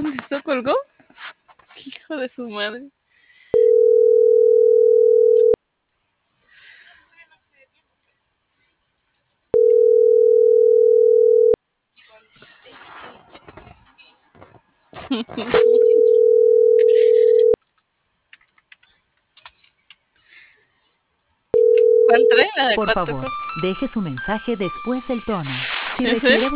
contestó, colgó. Hijo de su madre. ¿Cuál trae? La de Por cuatro favor, cosas. deje su mensaje después del tono. Si ¿Ese? requiere